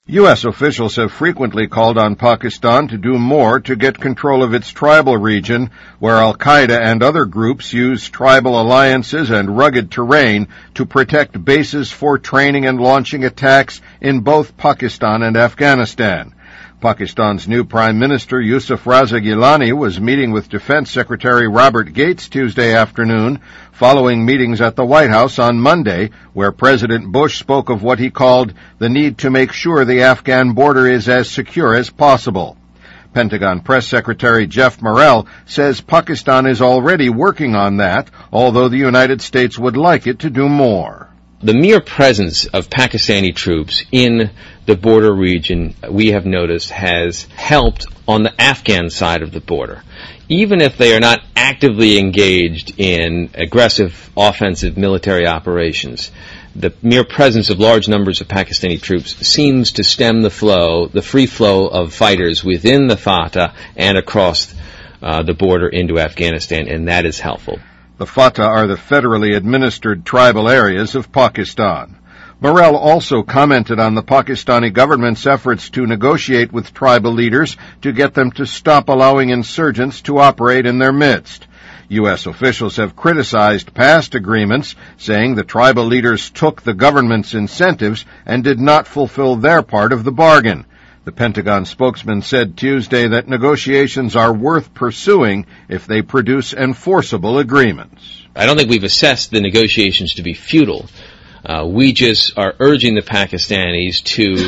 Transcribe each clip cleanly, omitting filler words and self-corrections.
U.S. officials have frequently called on Pakistan to do more to get control of its tribal region, where al-Qaeda and other groups use tribal alliances and rugged terrain to protect bases for training and launching attacks in both Pakistan and Afghanistan. Pakistan's new Prime Minister Yusuf Raza Gilani was meeting with Defense Secretary Robert Gates Tuesday afternoon, following meetings at the White House on Monday, where President Bush spoke of what he called the need to make sure the Afghan border is as secure as possible. Pentagon Press Secretary Jeff Morrell says Pakistan is already working on that, although the United States would like it to do more. The mere presence of Pakistani troops in the border region, we have noticed, has helped on the Afghan side of the border. Even if they are not actively engaged in aggressive offensive military operations, the mere presence of large numbers of Pakistani troops seems to stem the free flow of fighters within the Fatah and across the border into Afghanistan, and that is helpful. The Fatah are the federally administered tribal areas of Pakistan. Morrell also commented on the Pakistani government's efforts to negotiate with tribal leaders to get them to stop allowing insurgents to operate in their midst. U.S. officials have criticized past agreements, saying the tribal leaders took the government's incentives and did not fulfill their part of the bargain. The Pentagon spokesman said Tuesday that negotiations are worth pursuing if they produce enforceable agreements. I don't think we've assessed the negotiations to be futile. We just are urging the Pakistanis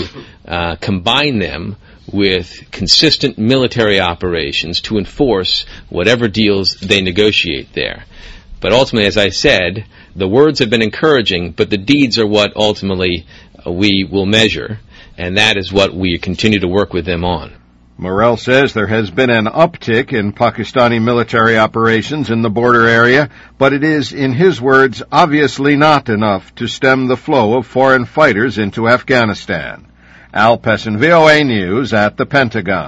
to combine them with consistent military operations to enforce whatever deals they negotiate there. But ultimately, as I said, the words have been encouraging, but the deeds are what ultimately we will measure, and that is what we continue to work with them on. Morrell says there has been an uptick in Pakistani military operations in the border area, but it is, in his words, obviously not enough to stem the flow of foreign fighters into Afghanistan. Al Pessin, VOA News at the Pentagon.